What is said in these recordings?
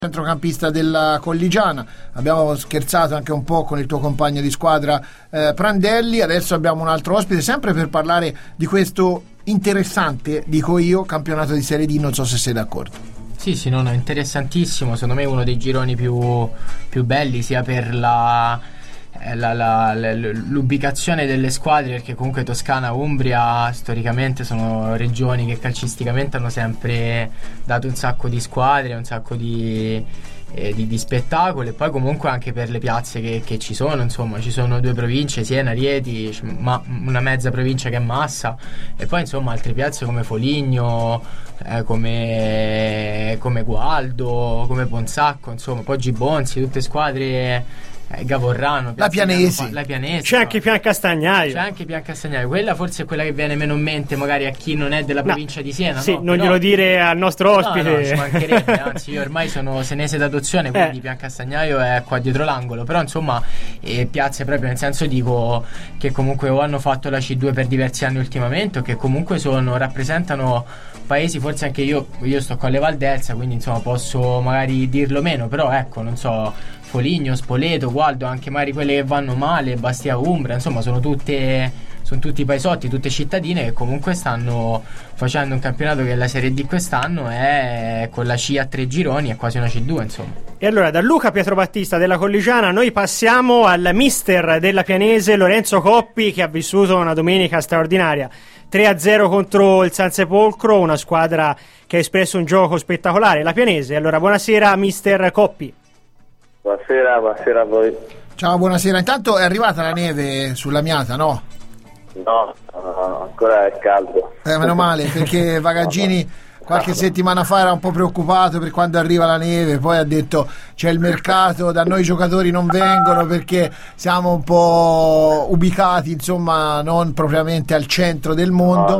Centrocampista della Colligiana. Abbiamo scherzato anche un po' con il tuo compagno di squadra Prandelli. Adesso abbiamo un altro ospite sempre per parlare di questo interessante, dico io, campionato di Serie D. Non so se sei d'accordo. Sì, no, interessantissimo. Secondo me è uno dei gironi più belli, sia per l'ubicazione delle squadre, perché comunque Toscana, Umbria storicamente sono regioni che calcisticamente hanno sempre dato un sacco di squadre, un sacco di spettacolo, e poi comunque anche per le piazze che ci sono, insomma ci sono due province, Siena, Rieti, una mezza provincia che è Massa, e poi insomma altre piazze come Foligno, come Gualdo, come Ponsacco, insomma poi Gibbonzi, tutte squadre, Gavorrano, la Pianesi, c'è anche Piancastagnaio. Quella forse è quella che viene meno in mente magari a chi non è della provincia di Siena. Sì, non glielo dire al nostro ospite. No, ci mancherebbe, anzi io ormai sono senese d'adozione, quindi Piancastagnaio è qua dietro l'angolo, però insomma piazze proprio, nel senso dico che comunque o hanno fatto la C2 per diversi anni ultimamente, o che comunque rappresentano paesi, forse anche io sto qua alle Val d'Elsa, quindi insomma posso magari dirlo meno, però ecco, non so, Foligno, Spoleto, Gualdo, anche magari quelle che vanno male, Bastia, Umbria, insomma sono tutti paesotti, tutte cittadine che comunque stanno facendo un campionato che è la Serie D quest'anno, è con la C a 3 gironi, è quasi una C2, insomma. E allora da Luca Pietrobattista della Colligiana noi passiamo al mister della Pianese, Lorenzo Coppi, che ha vissuto una domenica straordinaria. 3-0 contro il San Sepolcro, una squadra che ha espresso un gioco spettacolare, la Pianese. Allora buonasera mister Coppi. Buonasera a voi. Ciao, buonasera. Intanto è arrivata la neve sulla Miata, no? No, ancora è caldo. Meno male, perché Vagaggini qualche settimana fa era un po' preoccupato per quando arriva la neve, poi ha detto c'è il mercato, da noi i giocatori non vengono perché siamo un po' ubicati, insomma, non propriamente al centro del mondo.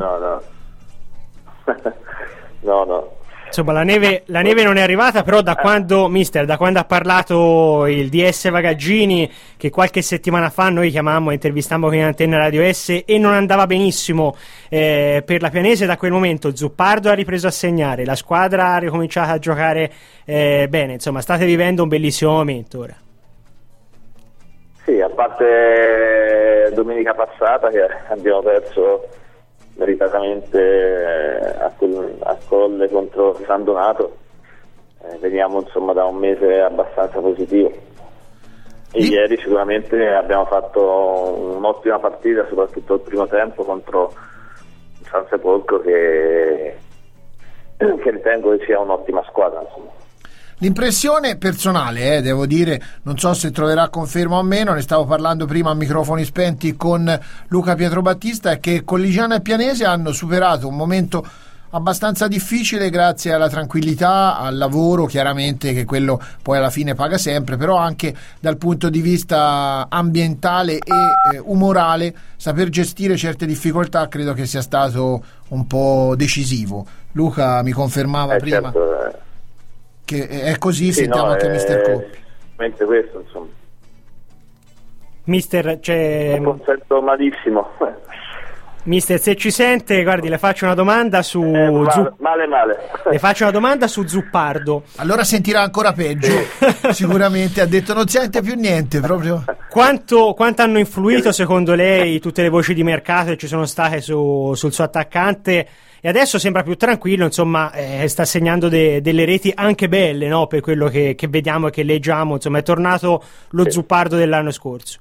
No. Insomma la neve non è arrivata, però da quando ha parlato il DS Vagaggini, che qualche settimana fa noi chiamammo e intervistammo con Antenna Radio S, e non andava benissimo per la Pianese, da quel momento Zuppardo ha ripreso a segnare, la squadra ha ricominciato a giocare bene, insomma state vivendo un bellissimo momento ora. Sì, a parte domenica passata che abbiamo perso meritatamente a Colle contro San Donato, veniamo insomma da un mese abbastanza positivo, e ieri sicuramente abbiamo fatto un'ottima partita, soprattutto il primo tempo contro San Sepolcro, che ritengo che sia un'ottima squadra, insomma. L'impressione personale, devo dire, non so se troverà conferma o meno, ne stavo parlando prima a microfoni spenti con Luca Pietrobattista, è che Colligiana e Pianese hanno superato un momento abbastanza difficile grazie alla tranquillità, al lavoro, chiaramente, che quello poi alla fine paga sempre, però anche dal punto di vista ambientale e umorale, saper gestire certe difficoltà credo che sia stato un po' decisivo. Luca mi confermava prima. Certo, che è così, sì, sentiamo anche Mister Coppi. Mentre questo, insomma. Mister, non sento malissimo. Mister, se ci sente, guardi, le faccio una domanda su male. Le faccio una domanda su Zuppardo. Allora sentirà ancora peggio. Sicuramente ha detto non sente più niente proprio. Quanto hanno influito secondo lei tutte le voci di mercato che ci sono state sul suo attaccante? E adesso sembra più tranquillo, insomma, sta segnando delle reti anche belle, no? Per quello che vediamo e che leggiamo, insomma, è tornato lo Zuppardo dell'anno scorso.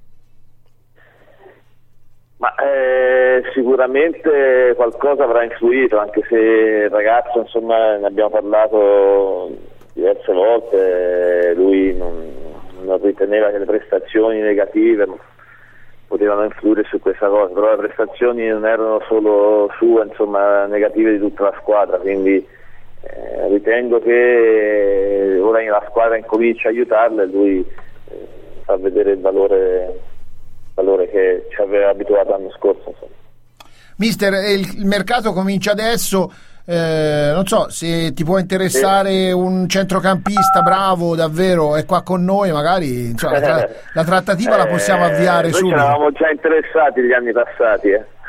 Ma sicuramente qualcosa avrà influito, anche se il ragazzo, insomma, ne abbiamo parlato diverse volte, lui non riteneva che le prestazioni negative potevano influire su questa cosa, però le prestazioni non erano solo sue, insomma, negative di tutta la squadra, quindi ritengo che ora la squadra incomincia a aiutarla e lui fa vedere il valore che ci aveva abituato l'anno scorso, insomma. Mister, il mercato comincia adesso, non so se ti può interessare un centrocampista bravo davvero, è qua con noi, magari insomma, la trattativa la possiamo avviare noi subito. Ci eravamo già interessati gli anni passati,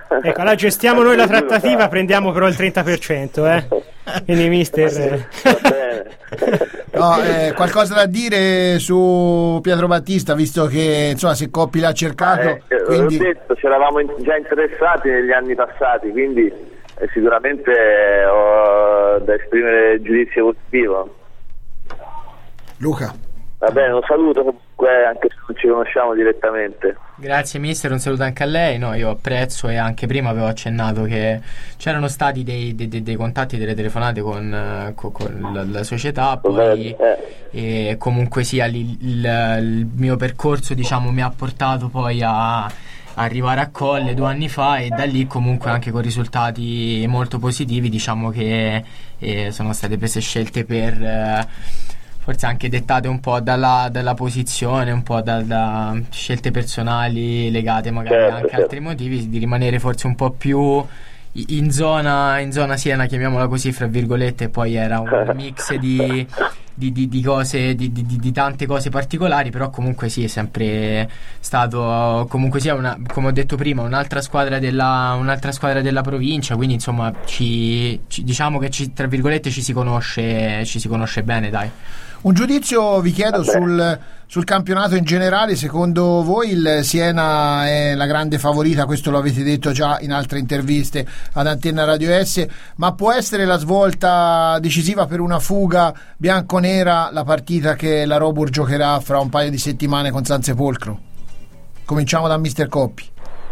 Ecco, allora gestiamo noi la trattativa, prendiamo però il 30%, quindi mister... Va bene. No, qualcosa da dire su Pietro Battista, visto che insomma se Coppi l'ha cercato, quindi... Ho detto, ci eravamo già interessati negli anni passati, quindi sicuramente ho da esprimere giudizio positivo. Luca. Va bene, un saluto comunque, anche se non ci conosciamo direttamente. Grazie mister, un saluto anche a lei. No, io apprezzo, e anche prima avevo accennato che c'erano stati dei contatti, delle telefonate con la società, poi e comunque sia il mio percorso, diciamo, mi ha portato poi a arrivare a Colle 2 anni fa, e da lì comunque anche con risultati molto positivi, diciamo che sono state prese scelte forse anche dettate un po' dalla posizione, un po' da scelte personali legate magari anche a altri motivi, di rimanere forse un po' più in zona Siena, chiamiamola così, fra virgolette, e poi era un mix di cose, di tante cose particolari, però comunque sì, è sempre stato comunque sia come ho detto prima, un'altra squadra della provincia, quindi insomma diciamo che tra virgolette ci si conosce bene, dai. Un giudizio vi chiedo sul campionato in generale. Secondo voi il Siena è la grande favorita? Questo lo avete detto già in altre interviste ad Antenna Radio S, ma può essere la svolta decisiva per una fuga bianconera la partita che la Robur giocherà fra un paio di settimane con Sansepolcro? Cominciamo da mister Coppi.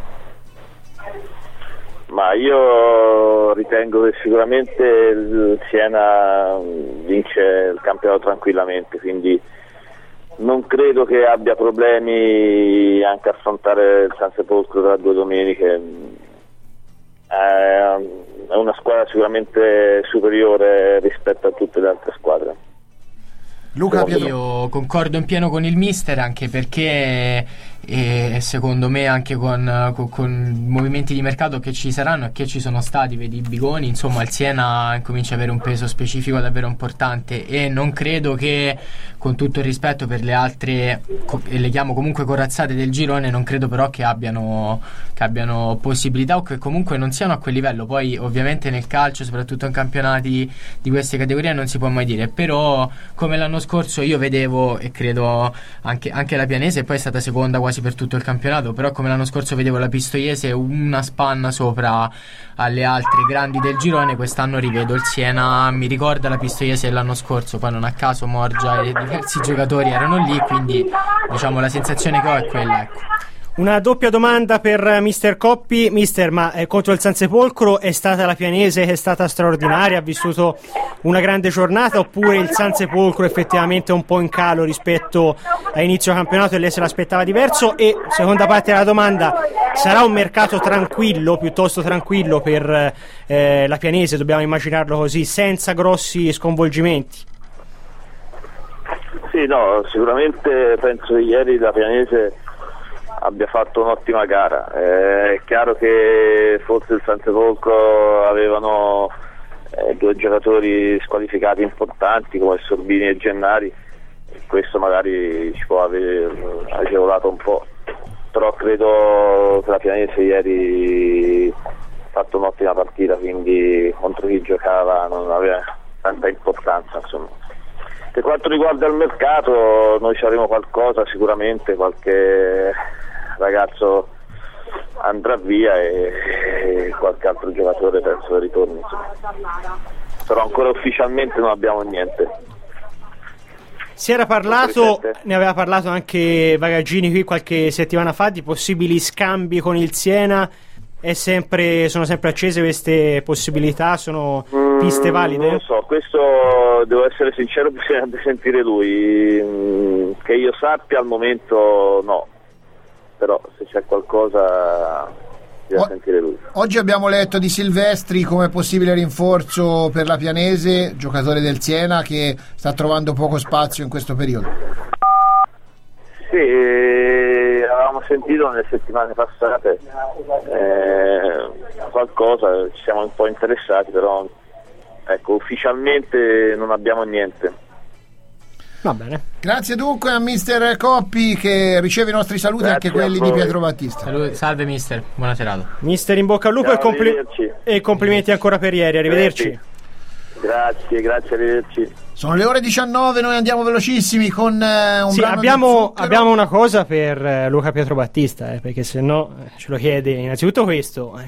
Ma io ritengo che sicuramente il Siena vince il campionato tranquillamente, quindi non credo che abbia problemi anche a affrontare il Sansepolcro tra 2 domeniche. È una squadra sicuramente superiore rispetto a tutte le altre squadre. Luca, io concordo in pieno con il mister, anche perché secondo me anche con movimenti di mercato che ci saranno e che ci sono stati, vedi Bigoni, insomma il Siena comincia ad avere un peso specifico davvero importante, e non credo che, con tutto il rispetto per le altre e le chiamo comunque corazzate del girone, non credo però che abbiano possibilità, o che comunque non siano a quel livello. Poi ovviamente nel calcio, soprattutto in campionati di queste categorie, non si può mai dire, però come l'anno scorso io vedevo, e credo anche la Pianese poi è stata seconda quasi per tutto il campionato, però come l'anno scorso vedevo la Pistoiese una spanna sopra alle altre grandi del girone, quest'anno rivedo il Siena, mi ricorda la Pistoiese dell'anno scorso, poi non a caso Morgia e diversi giocatori erano lì, quindi diciamo la sensazione che ho è quella, ecco. Una doppia domanda per mister Coppi. Mister, ma contro il Sansepolcro è stata la Pianese che è stata straordinaria, ha vissuto una grande giornata, oppure il Sansepolcro effettivamente è un po' in calo rispetto a inizio campionato e lei se l'aspettava diverso? E seconda parte della domanda, sarà un mercato piuttosto tranquillo per la Pianese, dobbiamo immaginarlo così, senza grossi sconvolgimenti? Sì, no, sicuramente penso che ieri la Pianese abbia fatto un'ottima gara. È chiaro che forse il Sansepolcro avevano 2 giocatori squalificati importanti come Sorbini e Gennari, e questo magari ci può aver agevolato un po', però credo che la Pianese ieri ha fatto un'ottima partita, quindi contro chi giocava non aveva tanta importanza, insomma. Per quanto riguarda il mercato, noi ci avremo qualcosa, sicuramente qualche ragazzo andrà via e qualche altro giocatore penso che ritorni, insomma. Però ancora ufficialmente non abbiamo niente. Si era parlato, ne aveva parlato anche Vagaggini qui qualche settimana fa, di possibili scambi con il Siena. Sono sempre accese queste possibilità? Sono piste valide? Non lo so, questo devo essere sincero, bisogna sentire lui. Che io sappia al momento no, però se c'è qualcosa bisogna sentire lui. Oggi abbiamo letto di Silvestri come possibile rinforzo per la Pianese, giocatore del Siena che sta trovando poco spazio in questo periodo. Sì, avevamo sentito nelle settimane passate qualcosa, ci siamo un po' interessati, però ecco, ufficialmente non abbiamo niente. Va bene. Grazie dunque a mister Coppi, che riceve i nostri saluti. Grazie anche quelli a di voi. Pietro Battista. Salve mister, buona serata. Mister, in bocca al lupo. Ciao, arrivederci. E complimenti ancora per ieri. Arrivederci. Grazie, arrivederci. Sono le ore 19, noi andiamo velocissimi con un Sì, brano di abbiamo Zucchero. una cosa per Luca Pietro Battista, perché se no ce lo chiede innanzitutto questo.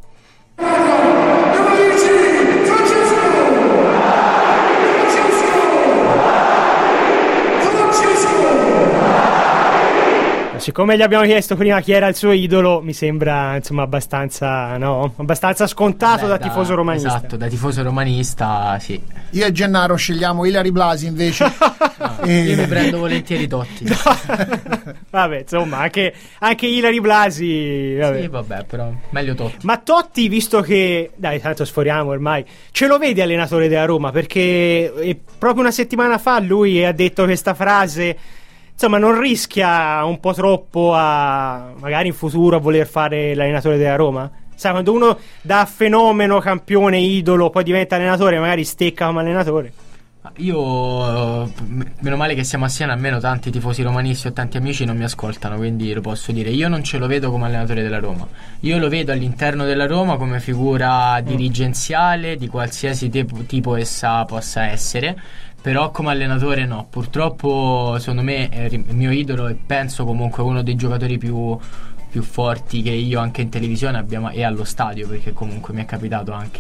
Siccome gli abbiamo chiesto prima chi era il suo idolo, mi sembra insomma abbastanza scontato da tifoso romanista. Esatto, da tifoso romanista, sì. Io e Gennaro scegliamo Ilari Blasi invece. Io mi prendo volentieri Totti. Vabbè, insomma, anche Ilari Blasi. Vabbè. Sì, vabbè, però meglio Totti. Ma Totti, visto che, dai, tanto sforiamo ormai, ce lo vedi allenatore della Roma? Perché proprio una settimana fa lui ha detto questa frase. Insomma, non rischia un po' troppo magari in futuro a voler fare l'allenatore della Roma? Sai, quando uno da fenomeno, campione, idolo, poi diventa allenatore, magari stecca come allenatore. Io, meno male che siamo a Siena, almeno tanti tifosi romanisti o tanti amici non mi ascoltano, quindi lo posso dire. Io non ce lo vedo come allenatore della Roma. Io lo vedo all'interno della Roma come figura dirigenziale di qualsiasi tipo essa possa essere. Però come allenatore no, purtroppo secondo me è il mio idolo e penso comunque uno dei giocatori più forti che io anche in televisione abbiamo, e allo stadio, perché comunque mi è capitato anche